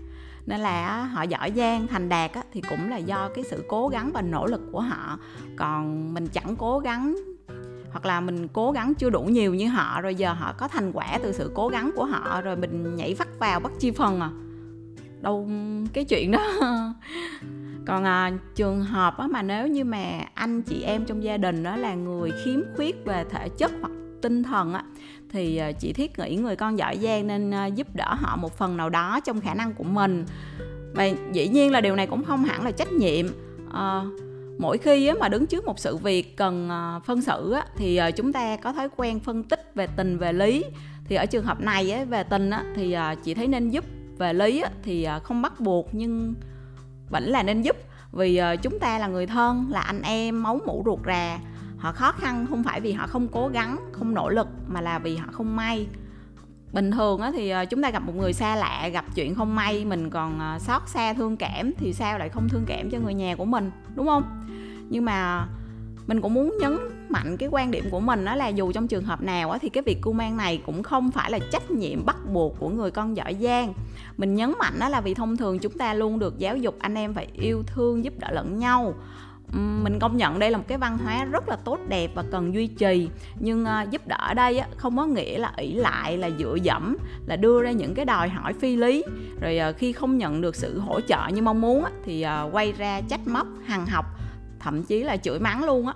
Nên là họ giỏi giang thành đạt á, thì cũng là do cái sự cố gắng và nỗ lực của họ. Còn mình chẳng cố gắng, hoặc là mình cố gắng chưa đủ nhiều như họ, rồi giờ họ có thành quả từ sự cố gắng của họ, rồi mình nhảy vắt vào bắt chi phần à. Đâu cái chuyện đó. Còn à, trường hợp á, mà nếu như mà anh chị em trong gia đình đó là người khiếm khuyết về thể chất hoặc tinh thần á, thì à, chị Thiết nghĩ người con giỏi giang nên à, giúp đỡ họ một phần nào đó trong khả năng của mình. Và dĩ nhiên là điều này cũng không hẳn là trách nhiệm. à, Mỗi khi á, mà đứng trước một sự việc cần à, phân xử á, thì à, chúng ta có thói quen phân tích về tình về lý. Thì ở trường hợp này á, về tình á, thì à, chị thấy nên giúp. Về lý á, thì à, không bắt buộc nhưng vẫn là nên giúp. Vì uh, chúng ta là người thân, là anh em, máu mủ ruột rà. Họ khó khăn không phải vì họ không cố gắng, không nỗ lực, mà là vì họ không may. Bình thường á, thì uh, chúng ta gặp một người xa lạ, gặp chuyện không may, mình còn uh, xót xa thương cảm, thì sao lại không thương cảm cho người nhà của mình, đúng không? Nhưng mà mình cũng muốn nhấn mạnh cái quan điểm của mình, đó là dù trong trường hợp nào á, thì cái việc cưu mang này cũng không phải là trách nhiệm bắt buộc của người con giỏi giang. Mình nhấn mạnh đó là vì thông thường chúng ta luôn được giáo dục anh em phải yêu thương, giúp đỡ lẫn nhau. Mình công nhận đây là một cái văn hóa rất là tốt đẹp và cần duy trì. Nhưng uh, giúp đỡ ở đây á, không có nghĩa là ỷ lại, là dựa dẫm, là đưa ra những cái đòi hỏi phi lý. Rồi uh, khi không nhận được sự hỗ trợ như mong muốn á, thì uh, quay ra trách móc, hằn học, thậm chí là chửi mắng luôn á.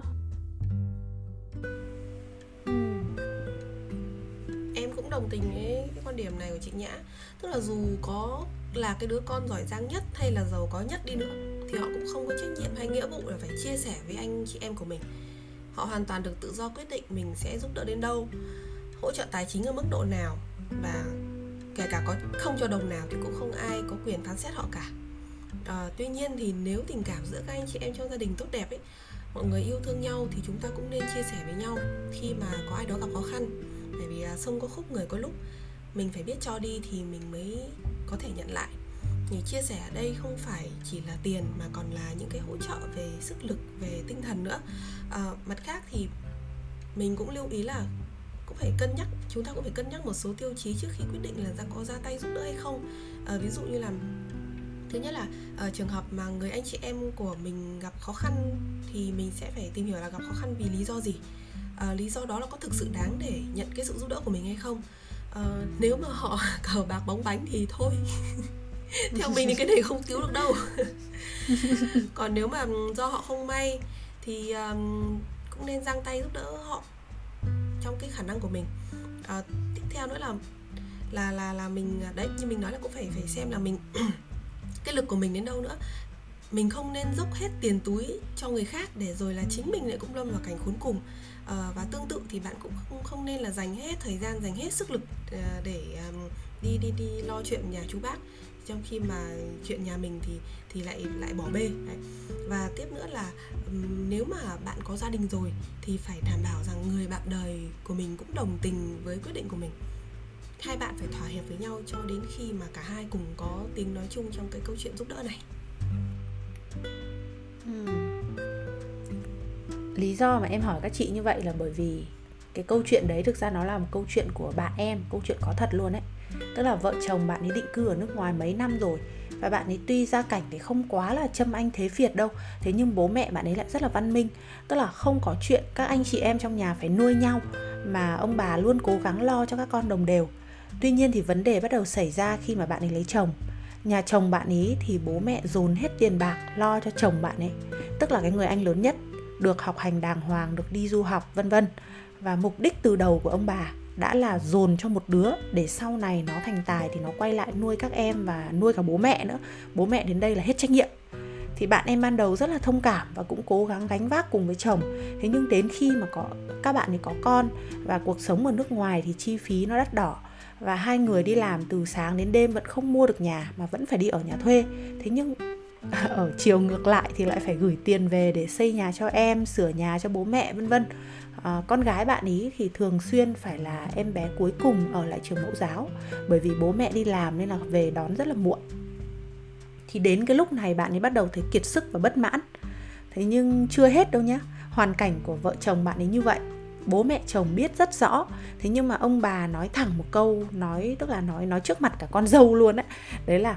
Em cũng đồng tình với cái quan điểm này của chị Nhã. Tức là dù có là cái đứa con giỏi giang nhất hay là giàu có nhất đi nữa, thì họ cũng không có trách nhiệm hay nghĩa vụ là phải chia sẻ với anh chị em của mình. Họ hoàn toàn được tự do quyết định mình sẽ giúp đỡ đến đâu, hỗ trợ tài chính ở mức độ nào, và kể cả có không cho đồng nào thì cũng không ai có quyền phán xét họ cả. à, Tuy nhiên thì nếu tình cảm giữa các anh chị em trong gia đình tốt đẹp ấy, mọi người yêu thương nhau, thì chúng ta cũng nên chia sẻ với nhau khi mà có ai đó gặp khó khăn. Bởi vì à, sông có khúc người có lúc, mình phải biết cho đi thì mình mới có thể nhận lại. Thì chia sẻ ở đây không phải chỉ là tiền, mà còn là những cái hỗ trợ về sức lực, về tinh thần nữa. à, Mặt khác thì mình cũng lưu ý là cũng phải cân nhắc, chúng ta cũng phải cân nhắc một số tiêu chí trước khi quyết định là ra có ra tay giúp đỡ hay không. à, Ví dụ như là thứ nhất là uh, trường hợp mà người anh chị em của mình gặp khó khăn, thì mình sẽ phải tìm hiểu là gặp khó khăn vì lý do gì. uh, Lý do đó là có thực sự đáng để nhận cái sự giúp đỡ của mình hay không. uh, Nếu mà họ cờ bạc bóng bánh thì thôi theo mình thì cái này không cứu được đâu. Còn nếu mà do họ không may thì um, cũng nên giang tay giúp đỡ họ trong cái khả năng của mình. uh, Tiếp theo nữa là là là là mình đấy, như mình nói là cũng phải phải xem là mình cái lực của mình đến đâu nữa. Mình không nên dốc hết tiền túi cho người khác để rồi là chính mình lại cũng lâm vào cảnh khốn cùng. à, Và tương tự thì bạn cũng không, không nên là dành hết thời gian, dành hết sức lực à, để um, đi đi đi lo chuyện nhà chú bác, trong khi mà chuyện nhà mình thì thì lại lại bỏ bê. Đấy. Và tiếp nữa là um, nếu mà bạn có gia đình rồi thì phải đảm bảo rằng người bạn đời của mình cũng đồng tình với quyết định của mình. Hai bạn phải thỏa hiệp với nhau cho đến khi mà cả hai cùng có tiếng nói chung trong cái câu chuyện giúp đỡ này. uhm. Lý do mà em hỏi các chị như vậy là bởi vì cái câu chuyện đấy thực ra nó là một câu chuyện của bạn em, câu chuyện có thật luôn ấy. Tức là vợ chồng bạn ấy định cư ở nước ngoài mấy năm rồi, và bạn ấy tuy gia cảnh thì không quá là châm anh thế Việt đâu, thế nhưng bố mẹ bạn ấy lại rất là văn minh. Tức là không có chuyện các anh chị em trong nhà phải nuôi nhau, mà ông bà luôn cố gắng lo cho các con đồng đều. Tuy nhiên thì vấn đề bắt đầu xảy ra khi mà bạn ấy lấy chồng. Nhà chồng bạn ấy thì bố mẹ dồn hết tiền bạc lo cho chồng bạn ấy, tức là cái người anh lớn nhất, được học hành đàng hoàng, được đi du học vân vân. Và mục đích từ đầu của ông bà đã là dồn cho một đứa để sau này nó thành tài thì nó quay lại nuôi các em và nuôi cả bố mẹ nữa. Bố mẹ đến đây là hết trách nhiệm. Thì bạn em ban đầu rất là thông cảm và cũng cố gắng gánh vác cùng với chồng. Thế nhưng đến khi mà có các bạn ấy có con và cuộc sống ở nước ngoài thì chi phí nó đắt đỏ, và hai người đi làm từ sáng đến đêm vẫn không mua được nhà mà vẫn phải đi ở nhà thuê. Thế nhưng ở chiều ngược lại thì lại phải gửi tiền về để xây nhà cho em, sửa nhà cho bố mẹ vân vân. À, con gái bạn ý thì thường xuyên phải là em bé cuối cùng ở lại trường mẫu giáo, bởi vì bố mẹ đi làm nên là về đón rất là muộn. Thì đến cái lúc này bạn ấy bắt đầu thấy kiệt sức và bất mãn. Thế nhưng chưa hết đâu nhá. Hoàn cảnh của vợ chồng bạn ấy như vậy, bố mẹ chồng biết rất rõ. Thế nhưng mà ông bà nói thẳng một câu, nói tức là nói nói trước mặt cả con dâu luôn ấy. Đấy là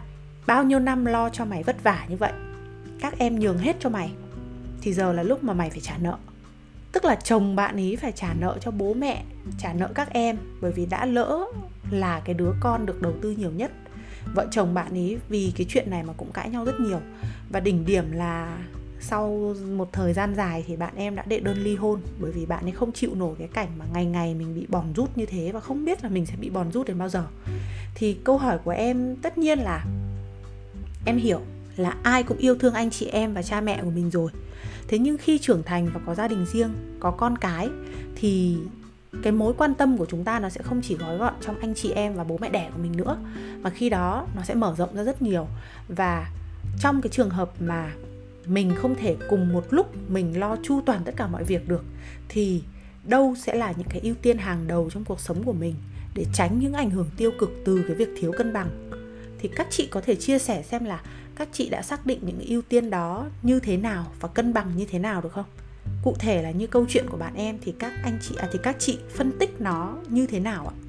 bao nhiêu năm lo cho mày vất vả như vậy, các em nhường hết cho mày, thì giờ là lúc mà mày phải trả nợ. Tức là chồng bạn ý phải trả nợ cho bố mẹ, trả nợ các em, bởi vì đã lỡ là cái đứa con được đầu tư nhiều nhất. Vợ chồng bạn ý vì cái chuyện này mà cũng cãi nhau rất nhiều. Và đỉnh điểm là sau một thời gian dài thì bạn em đã đệ đơn ly hôn, bởi vì bạn ấy không chịu nổi cái cảnh mà ngày ngày mình bị bòn rút như thế, và không biết là mình sẽ bị bòn rút đến bao giờ. Thì câu hỏi của em tất nhiên là em hiểu là ai cũng yêu thương anh chị em và cha mẹ của mình rồi. Thế nhưng khi trưởng thành và có gia đình riêng, có con cái, thì cái mối quan tâm của chúng ta nó sẽ không chỉ gói gọn trong anh chị em và bố mẹ đẻ của mình nữa, mà khi đó nó sẽ mở rộng ra rất nhiều. Và trong cái trường hợp mà mình không thể cùng một lúc mình lo chu toàn tất cả mọi việc được, thì đâu sẽ là những cái ưu tiên hàng đầu trong cuộc sống của mình để tránh những ảnh hưởng tiêu cực từ cái việc thiếu cân bằng. Thì các chị có thể chia sẻ xem là các chị đã xác định những ưu tiên đó như thế nào và cân bằng như thế nào được không? Cụ thể là như câu chuyện của bạn em thì các anh chị à, thì các chị phân tích nó như thế nào ạ?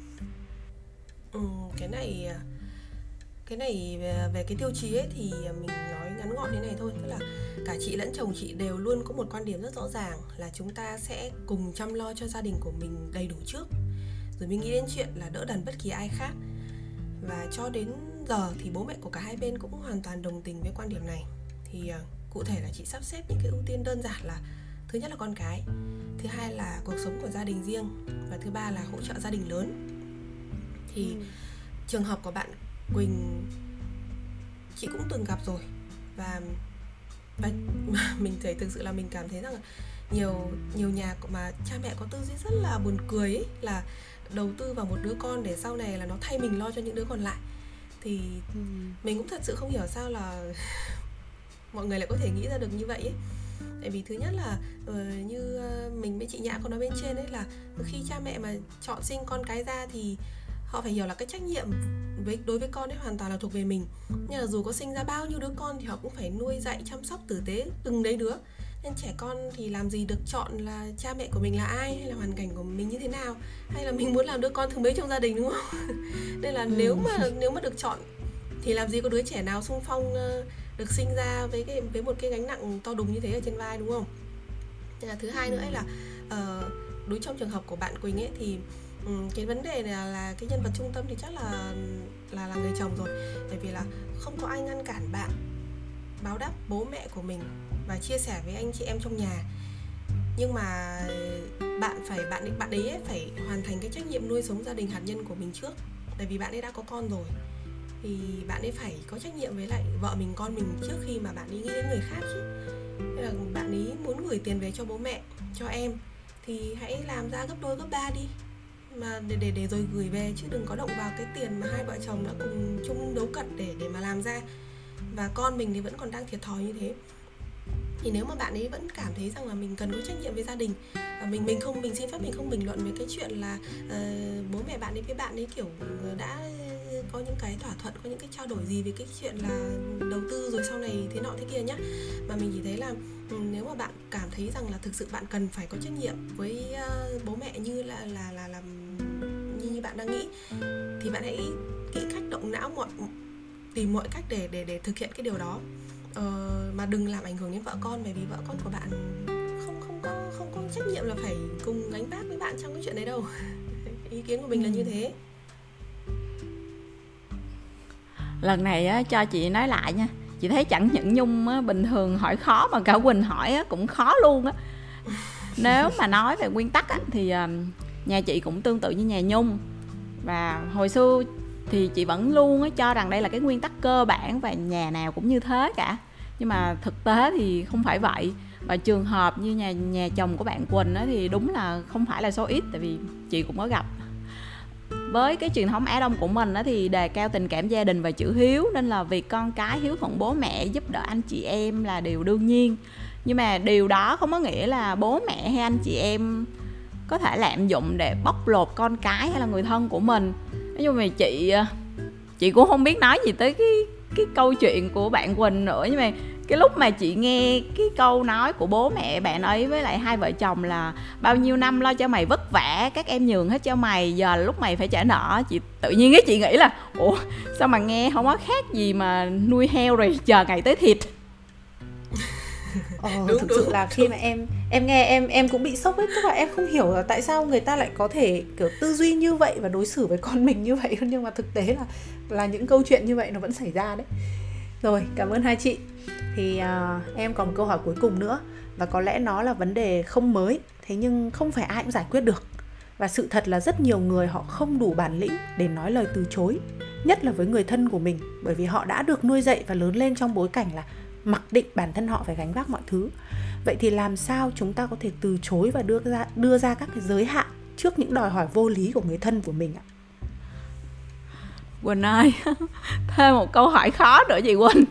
Ừ, cái này cái này về, về cái tiêu chí ấy thì mình nói ngắn gọn thế này thôi, tức là cả chị lẫn chồng chị đều luôn có một quan điểm rất rõ ràng là chúng ta sẽ cùng chăm lo cho gia đình của mình đầy đủ trước, rồi mình nghĩ đến chuyện là đỡ đần bất kỳ ai khác. Và cho đến giờ thì bố mẹ của cả hai bên cũng hoàn toàn đồng tình với quan điểm này. Thì uh, cụ thể là chị sắp xếp những cái ưu tiên đơn giản là thứ nhất là con cái, thứ hai là cuộc sống của gia đình riêng, và thứ ba là hỗ trợ gia đình lớn. Thì ừ. trường hợp của bạn Quỳnh chị cũng từng gặp rồi, và, và mình thấy thực sự là mình cảm thấy rằng là nhiều nhiều nhà mà cha mẹ có tư duy rất là buồn cười ấy, là đầu tư vào một đứa con để sau này là nó thay mình lo cho những đứa còn lại. Thì ừ. mình cũng thật sự không hiểu sao là mọi người lại có thể nghĩ ra được như vậy ấy. Tại vì thứ nhất là uh, như mình với chị Nhã có nói bên trên ấy, là khi cha mẹ mà chọn sinh con cái ra thì họ phải hiểu là cái trách nhiệm với đối với con ấy hoàn toàn là thuộc về mình. Nhưng là dù có sinh ra bao nhiêu đứa con thì họ cũng phải nuôi dạy, chăm sóc tử tế từng đấy đứa. Nên trẻ con thì làm gì được chọn là cha mẹ của mình là ai, hay là hoàn cảnh của mình như thế nào, hay là mình muốn làm đứa con thứ mấy trong gia đình, đúng không? Nên là ừ. nếu mà nếu mà được chọn thì làm gì có đứa trẻ nào xung phong uh, được sinh ra với cái với một cái gánh nặng to đùng như thế ở trên vai, đúng không? Nên là thứ hai nữa ấy là uh, đối trong trường hợp của bạn Quỳnh ấy thì um, cái vấn đề này là, là cái nhân vật trung tâm thì chắc là là là người chồng rồi. Tại vì là không có ai ngăn cản bạn báo đáp bố mẹ của mình và chia sẻ với anh chị em trong nhà, nhưng mà bạn phải bạn bạn ấy phải hoàn thành cái trách nhiệm nuôi sống gia đình hạt nhân của mình trước. Tại vì bạn ấy đã có con rồi thì bạn ấy phải có trách nhiệm với lại vợ mình, con mình trước khi mà bạn ấy nghĩ đến người khác chứ. Nên là bạn ấy muốn gửi tiền về cho bố mẹ, cho em thì hãy làm ra gấp đôi gấp ba đi mà để để để rồi gửi về, chứ đừng có động vào cái tiền mà hai vợ chồng đã cùng chung đấu cật để để mà làm ra. Và con mình thì vẫn còn đang thiệt thòi như thế. Thì nếu mà bạn ấy vẫn cảm thấy rằng là mình cần có trách nhiệm với gia đình, mình mình không mình xin phép mình không bình luận về cái chuyện là uh, bố mẹ bạn ấy với bạn ấy kiểu đã có những cái thỏa thuận, có những cái trao đổi gì về cái chuyện là đầu tư rồi sau này thế nọ thế kia nhá. Mà mình chỉ thấy là nếu mà bạn cảm thấy rằng là thực sự bạn cần phải có trách nhiệm với uh, bố mẹ như là là là làm như như bạn đang nghĩ, thì bạn hãy nghĩ cách động não mọi tìm mọi cách để để để thực hiện cái điều đó. Ờ, mà đừng làm ảnh hưởng đến vợ con, bởi vì vợ con của bạn không không có không có trách nhiệm là phải cùng gánh vác với bạn trong cái chuyện đấy đâu. Ý kiến của mình là như thế. Lần này á, cho chị nói lại nha, chị thấy chẳng những Nhung á, bình thường hỏi khó mà cả Quỳnh hỏi á, cũng khó luôn á. Nếu mà nói về nguyên tắc á, thì uh, nhà chị cũng tương tự như nhà Nhung. Và hồi xưa thì chị vẫn luôn á, cho rằng đây là cái nguyên tắc cơ bản và nhà nào cũng như thế cả. Nhưng mà thực tế thì không phải vậy. Và trường hợp như nhà nhà chồng của bạn Quỳnh á, thì đúng là không phải là số ít. Tại vì chị cũng có gặp. Với cái truyền thống Á Đông của mình á, thì đề cao tình cảm gia đình và chữ hiếu, nên là việc con cái hiếu thuận bố mẹ, giúp đỡ anh chị em là điều đương nhiên. Nhưng mà điều đó không có nghĩa là bố mẹ hay anh chị em có thể lạm dụng để bóc lột con cái hay là người thân của mình. Nói chung là chị chị cũng không biết nói gì tới cái cái câu chuyện của bạn Quỳnh nữa. Nhưng mà cái lúc mà chị nghe cái câu nói của bố mẹ bạn ấy với lại hai vợ chồng là bao nhiêu năm lo cho mày vất vả, các em nhường hết cho mày, giờ là lúc mày phải trả nợ, chị tự nhiên cái chị nghĩ là ủa sao mà nghe không có khác gì mà nuôi heo rồi chờ ngày tới thịt. Ờ, đúng, thực đúng, sự là đúng. Khi mà em em nghe em em cũng bị sốc ấy, tức là em không hiểu là tại sao người ta lại có thể kiểu tư duy như vậy và đối xử với con mình như vậy, nhưng mà thực tế là là những câu chuyện như vậy nó vẫn xảy ra đấy. Rồi, cảm ơn hai chị. Thì uh, em còn một câu hỏi cuối cùng nữa, và có lẽ nó là vấn đề không mới, thế nhưng không phải ai cũng giải quyết được. Và sự thật là rất nhiều người họ không đủ bản lĩnh để nói lời từ chối, nhất là với người thân của mình, bởi vì họ đã được nuôi dạy và lớn lên trong bối cảnh là mặc định bản thân họ phải gánh vác mọi thứ. Vậy thì làm sao chúng ta có thể từ chối và đưa ra, đưa ra các cái giới hạn trước những đòi hỏi vô lý của người thân của mình ạ? Quỳnh ơi, thêm một câu hỏi khó nữa chị Quỳnh.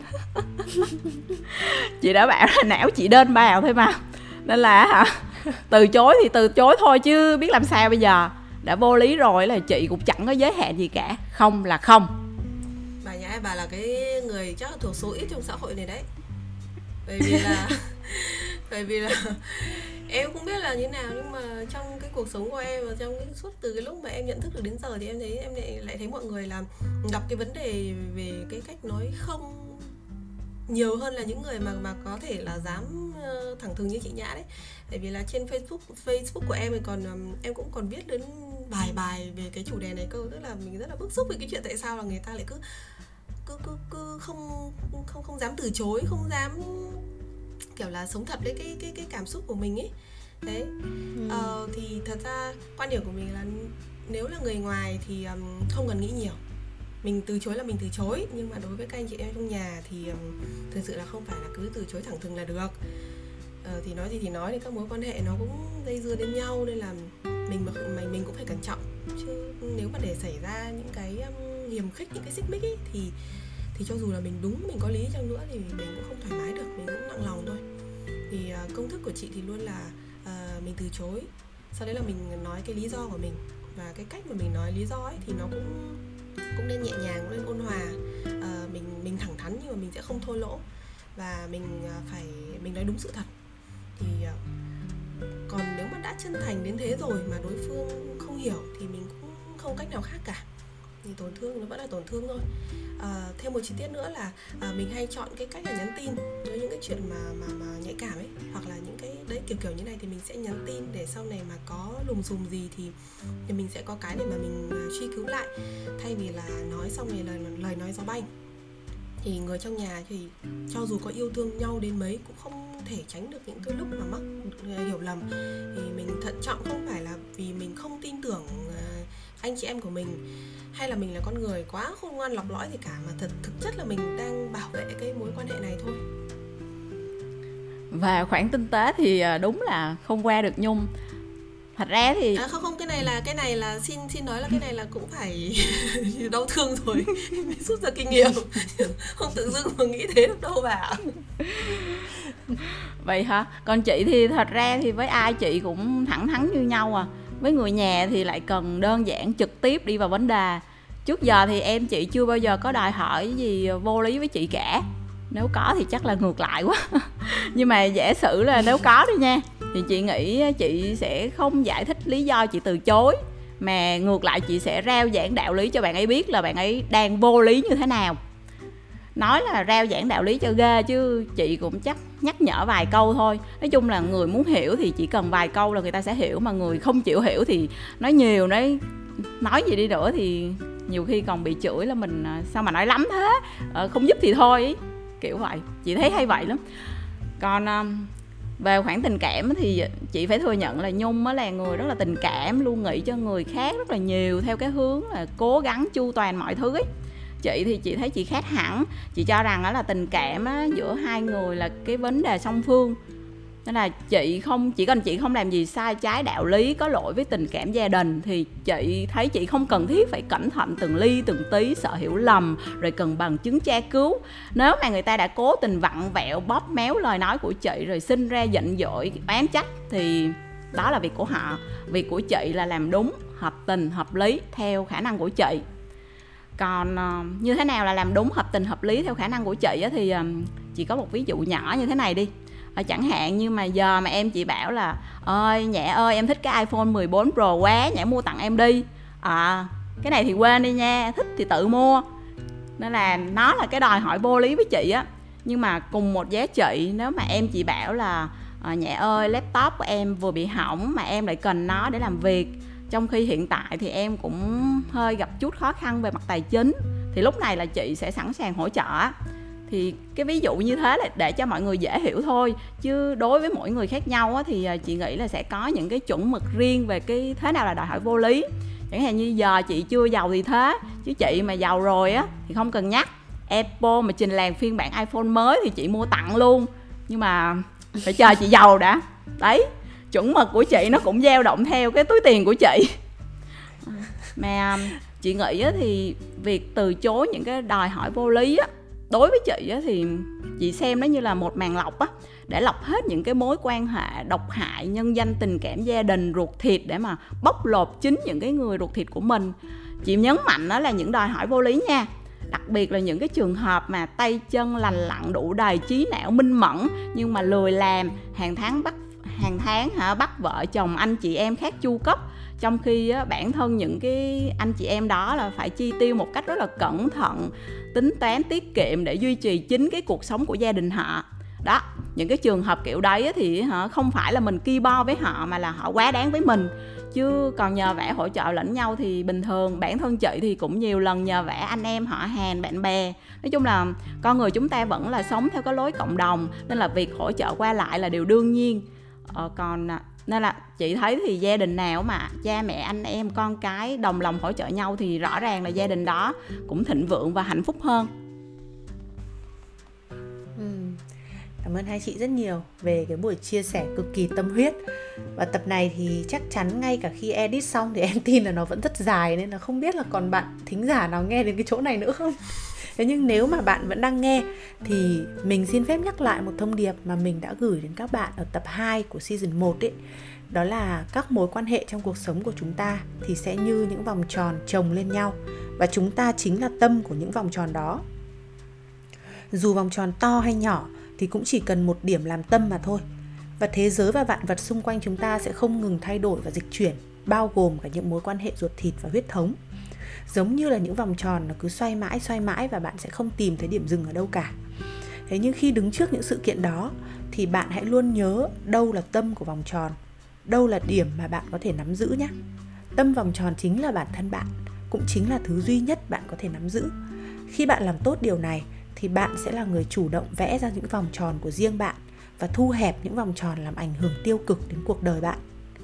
Chị đã bảo là não chị đên bào thôi mà, nên là hả, từ chối thì từ chối thôi chứ biết làm sao bây giờ. Đã vô lý rồi là chị cũng chẳng có giới hạn gì cả, không là không. Bà nhà em bà là cái người chắc là thuộc số ít trong xã hội này đấy. Bởi vì là bởi vì là em không biết là như nào, nhưng mà trong cái cuộc sống của em và trong cái suốt từ cái lúc mà em nhận thức được đến giờ thì em thấy em lại, lại thấy mọi người là gặp cái vấn đề về cái cách nói không nhiều hơn là những người mà mà có thể là dám uh, thẳng thừng như chị Nhã đấy. Tại vì là trên Facebook Facebook của em thì còn um, em cũng còn viết đến bài bài về cái chủ đề này cơ, tức là mình rất là bức xúc về cái chuyện tại sao là người ta lại cứ cứ cứ, cứ không không không dám từ chối, không dám kiểu là sống thật với cái cái cái cảm xúc của mình ấy. Đấy. Ừ. Ờ, thì thật ra quan điểm của mình là nếu là người ngoài thì um, không cần nghĩ nhiều. Mình từ chối là mình từ chối, nhưng mà đối với các anh chị em trong nhà thì um, thực sự là không phải là cứ từ chối thẳng thừng là được. Ờ, thì nói gì thì nói thì các mối quan hệ nó cũng dây dưa đến nhau, nên là mình mà mình, mình cũng phải cẩn trọng. Chứ nếu mà để xảy ra những cái um, hiềm khích, những cái xích mích ấy, thì thì cho dù là mình đúng, mình có lý chăng nữa thì mình cũng không thoải mái được, mình cũng nặng lòng thôi. Thì uh, công thức của chị thì luôn là uh, mình từ chối, sau đấy là mình nói cái lý do của mình, và cái cách mà mình nói lý do ấy thì nó cũng cũng nên nhẹ nhàng, cũng nên ôn hòa. Uh, mình mình thẳng thắn nhưng mà mình sẽ không thô lỗ, và mình uh, phải mình nói đúng sự thật. Thì uh, còn nếu mà đã chân thành đến thế rồi mà đối phương không hiểu thì mình cũng không cách nào khác cả, thì tổn thương nó vẫn là tổn thương thôi. À, thêm một chi tiết nữa là à, mình hay chọn cái cách là nhắn tin với những cái chuyện mà, mà, mà nhạy cảm ấy, hoặc là những cái đấy kiểu kiểu như này thì mình sẽ nhắn tin để sau này mà có lùm xùm gì thì, thì mình sẽ có cái để mà mình uh, truy cứu lại, thay vì là nói xong rồi lời, lời nói gió bay. Thì người trong nhà thì cho dù có yêu thương nhau đến mấy cũng không thể tránh được những cái lúc mà mắc uh, hiểu lầm. Thì mình thận trọng không phải là vì mình không tin tưởng uh, anh chị em của mình, hay là mình là con người quá khôn ngoan lọc lõi gì cả, mà thật thực chất là mình đang bảo vệ cái mối quan hệ này thôi. Và khoản tinh tế thì đúng là không qua được Nhung. Thật ra thì à, không không cái này là cái này là xin xin nói là cái này là cũng phải đau thương rồi mới rút ra kinh nghiệm, không tự dưng mà nghĩ thế được đâu bà. Vậy hả? Còn chị thì thật ra thì với ai chị cũng thẳng thắn như nhau à. Với người nhà thì lại cần đơn giản trực tiếp đi vào vấn đề. Trước giờ thì em chị chưa bao giờ có đòi hỏi gì vô lý với chị cả. Nếu có thì chắc là ngược lại quá. Nhưng mà giả sử là nếu có đi nha, thì chị nghĩ chị sẽ không giải thích lý do chị từ chối, mà ngược lại chị sẽ rao giảng đạo lý cho bạn ấy biết là bạn ấy đang vô lý như thế nào. Nói là rao giảng đạo lý cho ghê, chứ chị cũng chắc nhắc nhở vài câu thôi. Nói chung là người muốn hiểu thì chỉ cần vài câu là người ta sẽ hiểu, mà người không chịu hiểu thì nói nhiều, nói nói gì đi nữa thì nhiều khi còn bị chửi là mình sao mà nói lắm thế, ờ, không giúp thì thôi, kiểu vậy. Chị thấy hay vậy lắm. Còn về khoản tình cảm thì chị phải thừa nhận là Nhung là người rất là tình cảm, luôn nghĩ cho người khác rất là nhiều, theo cái hướng là cố gắng chu toàn mọi thứ ấy. Chị thì chị thấy chị khác hẳn. Chị cho rằng là tình cảm giữa hai người là cái vấn đề song phương, nên là chị không, chỉ cần chị không làm gì sai trái đạo lý, có lỗi với tình cảm gia đình, thì chị thấy chị không cần thiết phải cẩn thận từng ly từng tí, sợ hiểu lầm rồi cần bằng chứng tra cứu. Nếu mà người ta đã cố tình vặn vẹo bóp méo lời nói của chị rồi sinh ra giận dỗi oán trách thì đó là việc của họ. Việc của chị là làm đúng, hợp tình hợp lý theo khả năng của chị. Còn uh, như thế nào là làm đúng, hợp tình hợp lý theo khả năng của chị á, thì uh, chị có một ví dụ nhỏ như thế này đi. À, chẳng hạn như mà giờ mà em chị bảo là ơi Nhã ơi em thích cái iPhone mười bốn Pro quá, Nhã mua tặng em đi. À, cái này thì quên đi nha, thích thì tự mua. Nên là nó là cái đòi hỏi vô lý với chị á. Nhưng mà cùng một giá trị, nếu mà em chị bảo là à, Nhẹ ơi, laptop của em vừa bị hỏng mà em lại cần nó để làm việc, trong khi hiện tại thì em cũng hơi gặp chút khó khăn về mặt tài chính, thì lúc này là chị sẽ sẵn sàng hỗ trợ. Thì cái ví dụ như thế là để cho mọi người dễ hiểu thôi. Chứ đối với mỗi người khác nhau á, thì chị nghĩ là sẽ có những cái chuẩn mực riêng về cái thế nào là đòi hỏi vô lý. Chẳng hạn như giờ chị chưa giàu thì thế, chứ chị mà giàu rồi á thì không cần nhắc. Apple mà trình làng phiên bản iPhone mới thì chị mua tặng luôn. Nhưng mà phải chờ chị giàu đã. Đấy, chuẩn mực của chị nó cũng dao động theo cái túi tiền của chị. Mà chị nghĩ á, thì việc từ chối những cái đòi hỏi vô lý á, đối với chị á, thì chị xem nó như là một màn lọc á, để lọc hết những cái mối quan hệ độc hại, nhân danh, tình cảm, gia đình, ruột thịt, để mà bóc lột chính những cái người ruột thịt của mình. Chị nhấn mạnh đó là những đòi hỏi vô lý nha. Đặc biệt là những cái trường hợp mà tay chân lành lặn, đủ đầy, trí não minh mẫn, nhưng mà lười làm, hàng tháng bắt hàng tháng hả bắt vợ chồng anh chị em khác chu cấp, trong khi á, bản thân những cái anh chị em đó là phải chi tiêu một cách rất là cẩn thận, tính toán, tiết kiệm để duy trì chính cái cuộc sống của gia đình họ. Đó, những cái trường hợp kiểu đấy thì hả, không phải là mình ki bo với họ, mà là họ quá đáng với mình. Chứ còn nhờ vả hỗ trợ lẫn nhau thì bình thường. Bản thân chị thì cũng nhiều lần nhờ vả anh em, họ hàng, bạn bè. Nói chung là con người chúng ta vẫn là sống theo cái lối cộng đồng, nên là việc hỗ trợ qua lại là điều đương nhiên. ờ, Còn nên là chị thấy thì gia đình nào mà cha mẹ, anh em, con cái đồng lòng hỗ trợ nhau thì rõ ràng là gia đình đó cũng thịnh vượng và hạnh phúc hơn. ừ. Cảm ơn hai chị rất nhiều về cái buổi chia sẻ cực kỳ tâm huyết. Và tập này thì chắc chắn ngay cả khi edit xong thì em tin là nó vẫn rất dài, nên là không biết là còn bạn thính giả nào nghe đến cái chỗ này nữa không. Thế nhưng nếu mà bạn vẫn đang nghe thì mình xin phép nhắc lại một thông điệp mà mình đã gửi đến các bạn ở tập hai của season một ấy. Đó là các mối quan hệ trong cuộc sống của chúng ta thì sẽ như những vòng tròn chồng lên nhau, và chúng ta chính là tâm của những vòng tròn đó. Dù vòng tròn to hay nhỏ thì cũng chỉ cần một điểm làm tâm mà thôi. Và thế giới và vạn vật xung quanh chúng ta sẽ không ngừng thay đổi và dịch chuyển, bao gồm cả những mối quan hệ ruột thịt và huyết thống. Giống như là những vòng tròn nó cứ xoay mãi xoay mãi và bạn sẽ không tìm thấy điểm dừng ở đâu cả. Thế nhưng khi đứng trước những sự kiện đó thì bạn hãy luôn nhớ đâu là tâm của vòng tròn, đâu là điểm mà bạn có thể nắm giữ nhé. Tâm vòng tròn chính là bản thân bạn, cũng chính là thứ duy nhất bạn có thể nắm giữ. Khi bạn làm tốt điều này thì bạn sẽ là người chủ động vẽ ra những vòng tròn của riêng bạn và thu hẹp những vòng tròn làm ảnh hưởng tiêu cực đến cuộc đời bạn.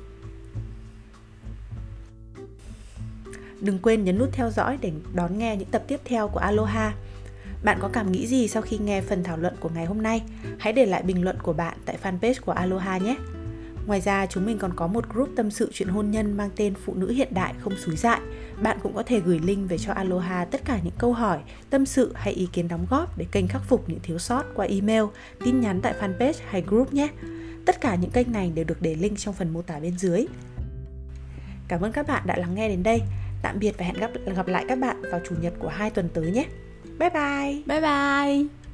Đừng quên nhấn nút theo dõi để đón nghe những tập tiếp theo của Aloha. Bạn có cảm nghĩ gì sau khi nghe phần thảo luận của ngày hôm nay? Hãy để lại bình luận của bạn tại fanpage của Aloha nhé. Ngoài ra, chúng mình còn có một group tâm sự chuyện hôn nhân mang tên Phụ nữ hiện đại không xúi dại. Bạn cũng có thể gửi link về cho Aloha tất cả những câu hỏi, tâm sự hay ý kiến đóng góp để kênh khắc phục những thiếu sót qua email, tin nhắn tại fanpage hay group nhé. Tất cả những kênh này đều được để link trong phần mô tả bên dưới. Cảm ơn các bạn đã lắng nghe đến đây. Tạm biệt và hẹn gặp, gặp lại các bạn vào Chủ nhật của hai tuần tới nhé. Bye bye! Bye bye!